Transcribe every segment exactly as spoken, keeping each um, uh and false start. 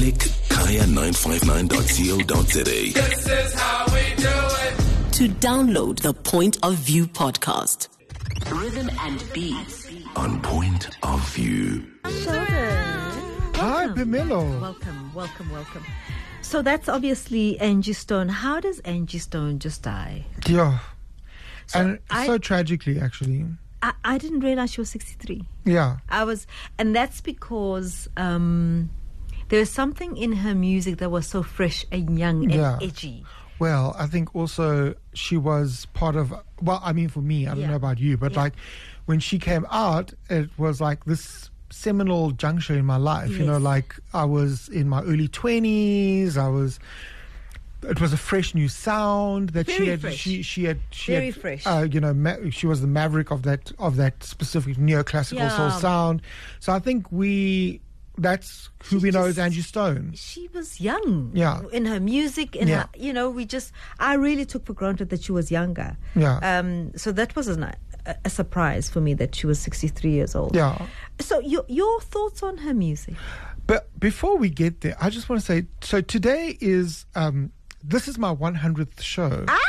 Click kaya nine five nine dot co dot za. This is how we do it. To download the Point of View podcast. Rhythm and beats. On Point of View. Sheldon. Hi, Pamela. Welcome, welcome, welcome. So that's obviously Angie Stone. How does Angie Stone just die? Yeah. So and I- so tragically, actually. I, I didn't realize she was sixty-three. Yeah. I was, and that's because um, there was something in her music that was so fresh and young and Yeah. edgy. Well, I think also she was part of, well, I mean, for me, I don't Yeah. know about you, but Yeah. like when she came out, it was like this seminal juncture in my life. You know, Yes. like I was in my early twenties. I was, it was a fresh new sound that she Very had. fresh. She she had. She Very had, fresh. Uh, you know, ma- she was the maverick of that of that specific neoclassical soul Yeah. sound. So I think we. That's who She's we know just- as Angie Stone. She was young. Yeah. In her music, in Yeah. her, you know, we just, I really took for granted that she was younger. Yeah. Um. So that was a, a surprise for me that she was sixty-three years old. Yeah. So your your thoughts on her music? But before we get there, I just want to say, so today is, um, this is my one hundredth show. Ah!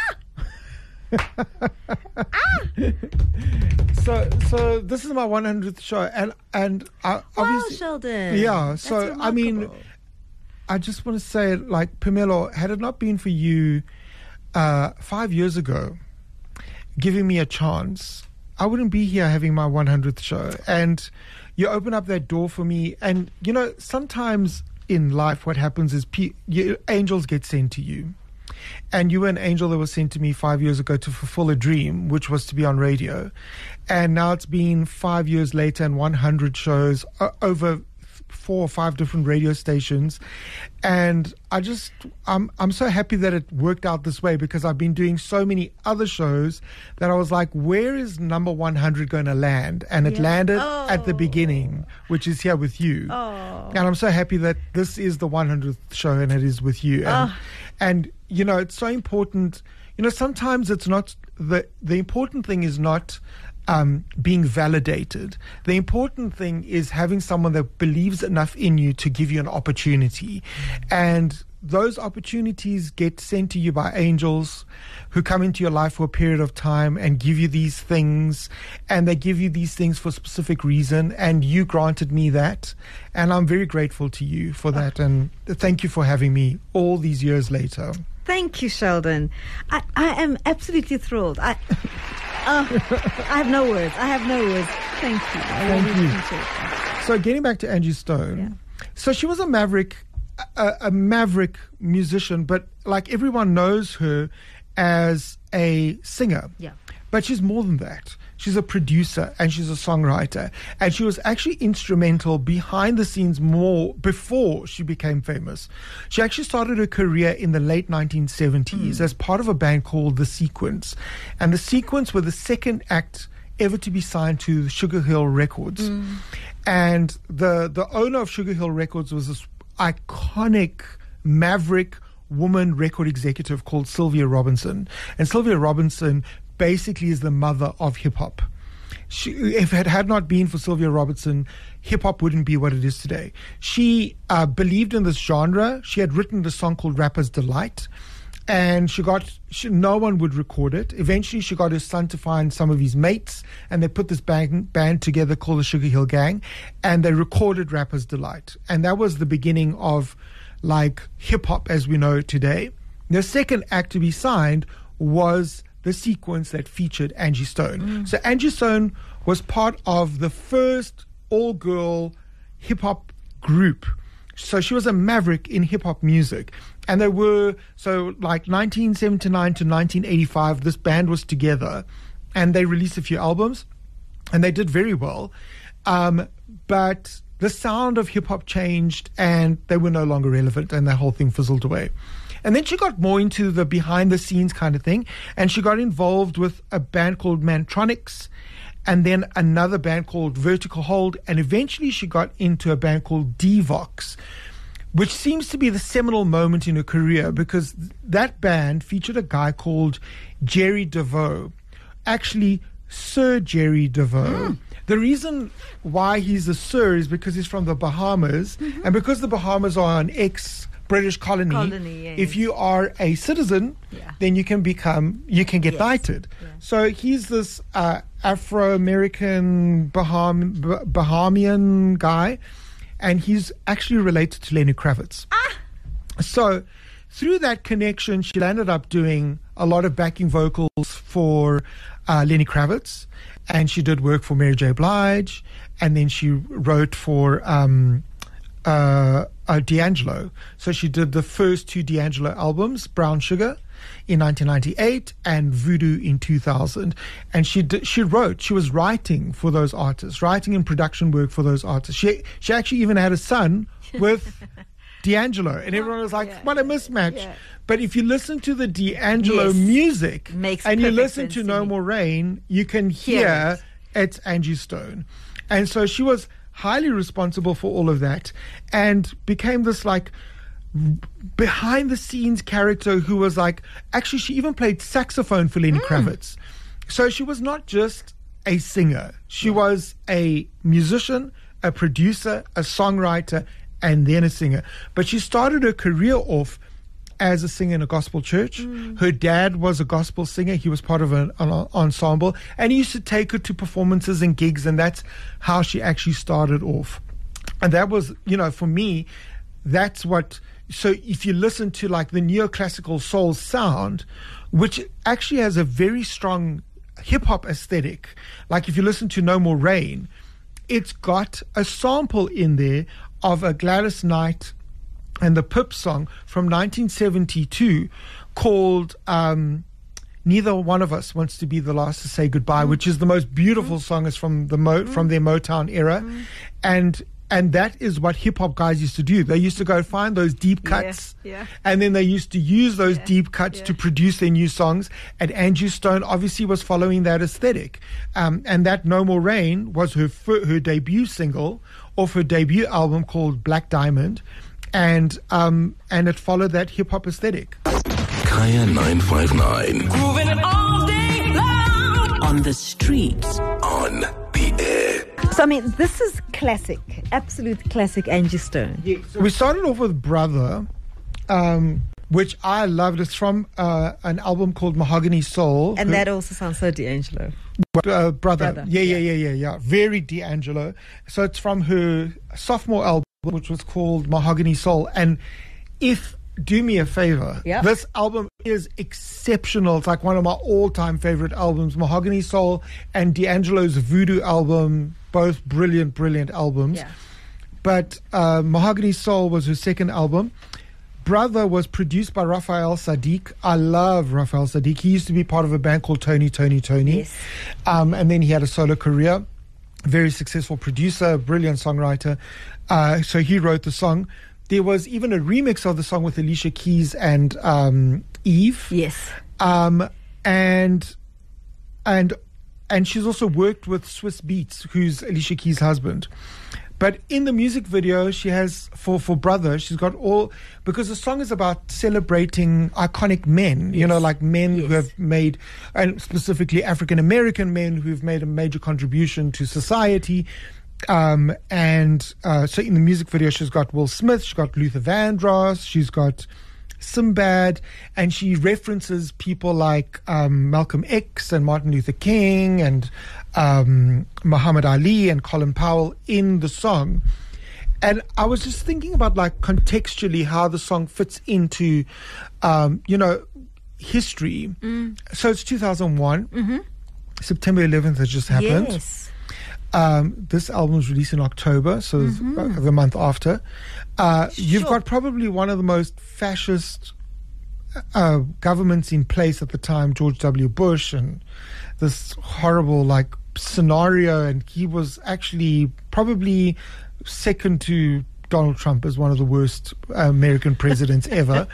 So, so this is my one hundredth show, and and I, Wow, obviously, Sheldon. yeah. That's So I mean, remarkable. I just want to say, like Pamela, had it not been for you, uh, five years ago, giving me a chance, I wouldn't be here having my one hundredth show. And you open up that door for me, and you know, sometimes in life, what happens is pe- you, angels get sent to you. And you were an angel that was sent to me five years ago to fulfill a dream, which was to be on radio. And now it's been five years later and one hundred shows uh, over four or five different radio stations. And I just, I'm, I'm so happy that it worked out this way, because I've been doing so many other shows that I was like, where is number one hundred going to land? And it Yeah. landed Oh. at the beginning, which is here with you. Oh. And I'm so happy that this is the one hundredth show and it is with you. And, Ah. and you know, it's so important. You know, sometimes it's not the the important thing is not um, being validated. The important thing is having someone that believes enough in you to give you an opportunity, and those opportunities get sent to you by angels who come into your life for a period of time and give you these things, and they give you these things for a specific reason, and you granted me that, and I'm very grateful to you for that, and thank you for having me all these years later. Thank you, Sheldon. I, I am absolutely thrilled. I, uh, I have no words. I have no words. Thank you. I Thank really you. appreciate that. So getting back to Angie Stone, Yeah. so she was a maverick, a, a maverick musician, but like everyone knows her as a singer. Yeah. But she's more than that. She's a producer and she's a songwriter. And she was actually instrumental behind the scenes more before she became famous. She actually started her career in the late nineteen seventies as part of a band called The Sequence. And The Sequence were the second act ever to be signed to Sugar Hill Records. And the, the owner of Sugar Hill Records was this iconic maverick woman record executive called Sylvia Robinson. And Sylvia Robinson basically is the mother of hip hop. She, if it had not been for Sylvia Robinson, hip hop wouldn't be what it is today. She uh, believed in this genre. She had written the song called Rapper's Delight, and she got she, no one would record it. Eventually, she got her son to find some of his mates, and they put this band, band together called the Sugar Hill Gang, and they recorded Rapper's Delight, and that was the beginning of like hip hop as we know it today. The second act to be signed was The Sequence that featured Angie Stone. Mm. So Angie Stone was part of the first all-girl hip-hop group. So she was a maverick in hip-hop music. And they were, so like nineteen seventy-nine to nineteen eighty-five, this band was together and they released a few albums and they did very well. Um, but the sound of hip-hop changed and they were no longer relevant and the whole thing fizzled away. And then she got more into the behind-the-scenes kind of thing, and she got involved with a band called Mantronics, and then another band called Vertical Hold, and eventually she got into a band called Devox, which seems to be the seminal moment in her career, because that band featured a guy called Jerry DeVoe, actually Sir Jerry DeVoe. Mm. The reason why he's a Sir is because he's from the Bahamas, mm-hmm. and because the Bahamas are an ex-British colony, colony yes. if you are a citizen, yeah. then you can become, you can get yes. knighted. Yeah. So he's this uh, Afro-American Baham- bah- Bahamian guy, and he's actually related to Lenny Kravitz. Ah! So through that connection, she ended up doing a lot of backing vocals for uh, Lenny Kravitz, and she did work for Mary J. Blige, and then she wrote for um, uh, uh, D'Angelo. So she did the first two D'Angelo albums, Brown Sugar in nineteen ninety-eight and Voodoo in two thousand. And she did, she wrote, she was writing for those artists, writing and production work for those artists. She she actually even had a son with D'Angelo, and everyone was like, yeah, what a mismatch. yeah. But if you listen to the D'Angelo Yes. music Makes and you perfect listen sense to to No me. More Rain, you can Hear hear it. it's Angie Stone. And so she was highly responsible for all of that and became this like behind the scenes character who was like, actually she even played saxophone for Lenny Mm. Kravitz. So she was not just a singer. She was a musician, a producer, a songwriter, and then a singer. But she started her career off as a singer in a gospel church. Mm. Her dad was a gospel singer. He was part of an, an ensemble, and he used to take her to performances and gigs, and that's how she actually started off. And that was, you know, for me, that's what... So if you listen to like the neoclassical soul sound, which actually has a very strong hip-hop aesthetic, like if you listen to No More Rain, it's got a sample in there of a Gladys Knight and the Pips song from nineteen seventy-two called um, Neither One of Us Wants to Be the Last to Say Goodbye, mm. which is the most beautiful mm. song. It's from the Mo- mm. from their Motown era. Mm. And and that is what hip-hop guys used to do. They used to go find those deep cuts, yeah, yeah. and then they used to use those yeah, deep cuts yeah. to produce their new songs. And Angie Stone obviously was following that aesthetic. Um, and that No More Rain was her fir- her debut single off her debut album called Black Diamond. And um, and it followed that hip-hop aesthetic. Kaya nine five nine. Moving it all day long. On the streets. On the air. So, I mean, this is classic, absolute classic Angie Stone. Yeah, so we started off with Brother, um, which I loved. It's from uh, an album called Mahogany Soul. And that also sounds so D'Angelo. Uh, brother. Brother, Yeah, yeah, yeah. yeah, yeah, yeah. Very D'Angelo. So it's from her sophomore album, which was called Mahogany Soul. And if, do me a favor, Yep. this album is exceptional. It's like one of my all-time favorite albums. Mahogany Soul and D'Angelo's Voodoo album, both brilliant, brilliant albums. Yeah. But uh, Mahogany Soul was her second album. Brother was produced by Raphael Sadiq. I love Raphael Sadiq. He used to be part of a band called Tony, Tony, Tony. Yes. Um, and then he had a solo career. Very successful producer, brilliant songwriter. Uh, so he wrote the song. There was even a remix of the song with Alicia Keys and um, Eve. Yes. Um, and and and she's also worked with Swiss Beats, who's Alicia Keys' husband. But in the music video, she has, for, for Brother, she's got all, because the song is about celebrating iconic men, you know, like men Yes. who have made, and specifically African-American men who've made a major contribution to society. Um, and uh, so in the music video, she's got Will Smith, she's got Luther Vandross, she's got Sinbad, and she references people like um, Malcolm X and Martin Luther King and um, Muhammad Ali and Colin Powell in the song. And I was just thinking about, like, contextually how the song fits into, um, you know, history. Mm. So it's two thousand one. Mm-hmm. September eleventh has just happened. Yes. Um, this album was released in October, so mm-hmm. uh, the month after. Uh, Sure. You've got probably one of the most fascist uh, governments in place at the time, George W. Bush, and this horrible like scenario. And he was actually probably second to Donald Trump as one of the worst uh, American presidents ever.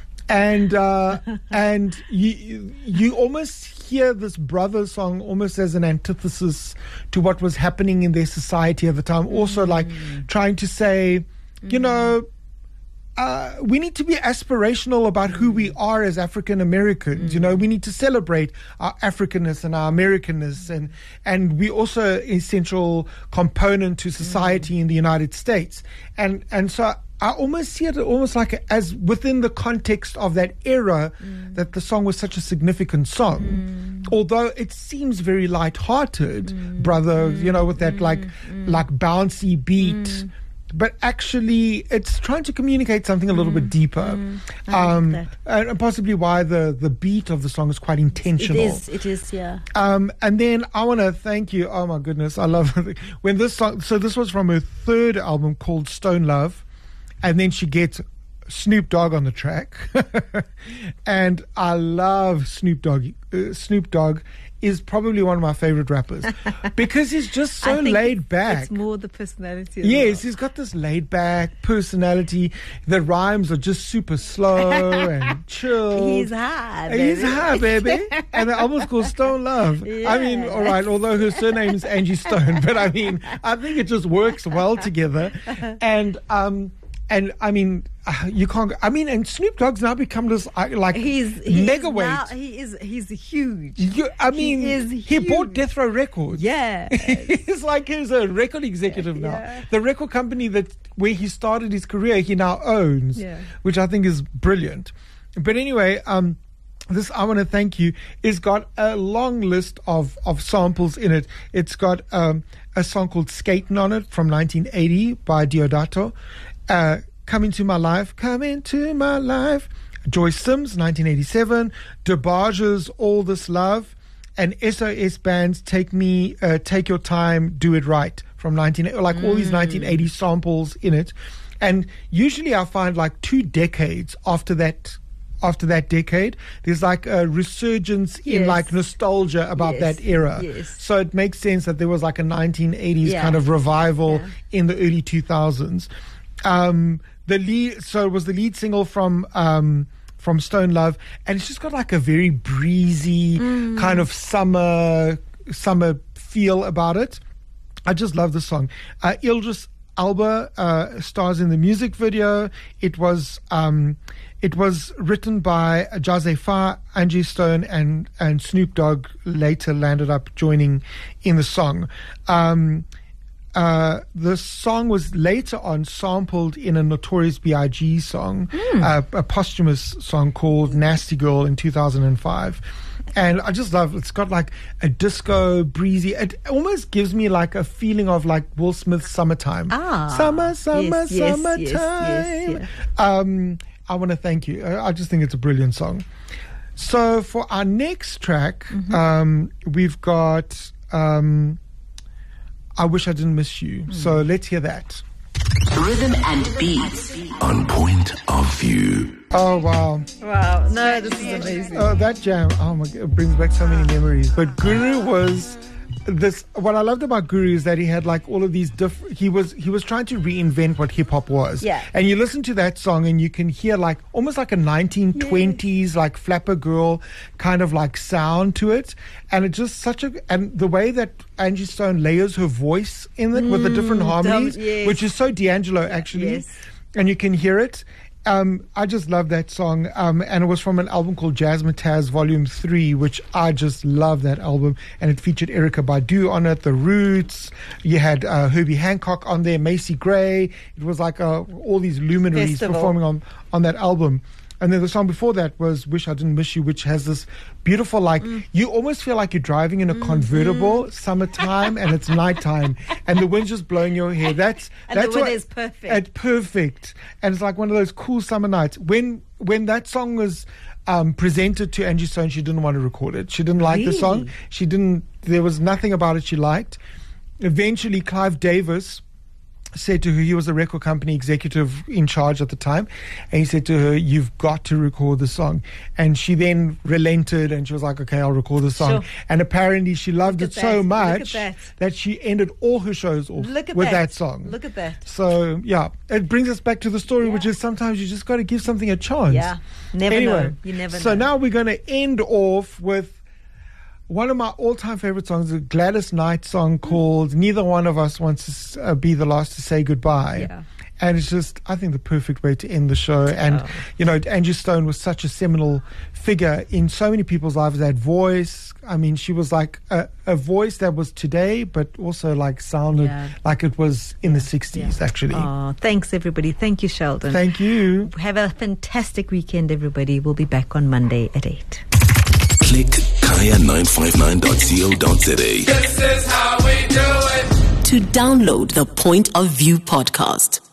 And uh, and you you almost hear this Brother song almost as an antithesis to what was happening in their society at the time. Also, like trying to say, you know, uh, we need to be aspirational about who we are as African Americans. Mm. You know, we need to celebrate our Africanness and our Americanness, and and we also an essential component to society mm. in the United States. And and so I almost see it almost like a, as within the context of that era mm. that the song was such a significant song. Mm. Although it seems very light-hearted, mm. brother, mm. you know, with that mm. like mm. like bouncy beat. Mm. But actually, it's trying to communicate something a little mm, bit deeper, mm, um, and possibly why the, the beat of the song is quite intentional. It is, it is, yeah. Um, and then I want to thank you. Oh my goodness, I love it. When this song. So this was from her third album called Stone Love, and then she gets Snoop Dogg on the track, and I love Snoop Dogg. Uh, Snoop Dogg is probably one of my favorite rappers because he's just so laid back. It's more the personality. As yes, well. He's got this laid back personality. The rhymes are just super slow and chill. He's high, baby. He's high, baby. And the album's called Stone Love. Yeah. I mean, all right, although her surname is Angie Stone, but I mean, I think it just works well together. And um, and I mean. Uh, you can't. I mean, and Snoop Dogg's now become this uh, like he's, he mega is weight. Now, he is. He's huge. You, I mean, he, is he huge. bought Death Row Records. Yeah, he's like he's a record executive now. Yeah. The record company that where he started his career, he now owns, yeah. which I think is brilliant. But anyway, um, this I want to thank you. It's got a long list of of samples in it. It's got um, a song called "Skatin' on It" from nineteen eighty by Deodato. Uh, Come Into My Life, Come Into My Life. Joyce Sims, nineteen eighty-seven. DeBarge's All This Love. And S O S Band's Take Me, uh, Take Your Time, Do It Right from nineteen like mm. all these nineteen eighty samples in it. And usually I find like two decades after that after that decade, there's like a resurgence yes. in like nostalgia about yes. that era. Yes. So it makes sense that there was like a nineteen eighties yeah. kind of revival yeah. in the early two thousands. Um, the lead, so it was the lead single from um, from Stone Love, and it's just got like a very breezy mm. kind of summer summer feel about it. I just love the song. Uh, Idris Elba uh, stars in the music video. It was um, it was written by Jazzy Farr, Angie Stone, and and Snoop Dogg later landed up joining in the song. Um, Uh, the song was later on sampled in a Notorious B I G song, mm. uh, a posthumous song called Nasty Girl in two thousand five. And I just love it. It's got like a disco breezy. It almost gives me like a feeling of like Will Smith's Summertime. Ah. Summer, summer, yes, yes, summertime. Yes, yes, yes. Um, I want to thank you. I, I just think it's a brilliant song. So for our next track, mm-hmm. um, we've got... Um, I Wish I Didn't Miss You. Mm. So let's hear that. Rhythm and beats. On Point of View. Oh, wow. Wow. No, this is amazing. Oh, that jam. Oh, my God. It brings back so many memories. But Guru was... This what I loved about Guru is that he had like all of these different. He was he was trying to reinvent what hip hop was. Yeah. And you listen to that song and you can hear like almost like a nineteen twenties yeah. like Flapper Girl kind of like sound to it, and it's just such a and the way that Angie Stone layers her voice in it mm, with the different harmonies, yes. which is so D'Angelo actually, yes. and you can hear it. Um, I just love that song, um, and it was from an album called Jazzmatazz Volume three, which I just love that album, and it featured Erykah Badu on it, The Roots, you had uh, Herbie Hancock on there, Macy Gray, it was like uh, all these luminaries Festival. performing on, on that album. And then the song before that was Wish I Didn't Miss You, which has this beautiful, like, mm. you almost feel like you're driving in a mm, convertible, mm. summertime, and it's nighttime, and the wind's just blowing your hair. That's and that's the what, weather's perfect. It's perfect. And it's like one of those cool summer nights. When when that song was um, presented to Angie Stone, she didn't want to record it. She didn't like really? the song. She didn't, there was nothing about it she liked. Eventually, Clive Davis said to her, he was the record company executive in charge at the time, and he said to her, you've got to record the song. And she then relented and she was like, okay, I'll record the song. Sure. And apparently she loved it that. so much that. that she ended all her shows off Look at with that. that song. Look at that. So yeah, it brings us back to the story, Yeah. which is sometimes you just got to give something a chance. Yeah, never anyway, know. You never so know. now we're going to end off with one of my all-time favorite songs, a Gladys Knight song called Neither One of Us Wants to uh, Be the Last to Say Goodbye. Yeah. And it's just, I think, the perfect way to end the show. And, Oh. you know, Angie Stone was such a seminal figure in so many people's lives. That voice, I mean, she was like a, a voice that was today, but also like sounded Yeah. like it was in the sixties, actually. Oh, thanks, everybody. Thank you, Sheldon. Thank you. Have a fantastic weekend, everybody. We'll be back on Monday at eight. Click kaya nine five nine dot co dot za. This is how we do it. To download the Point of View podcast,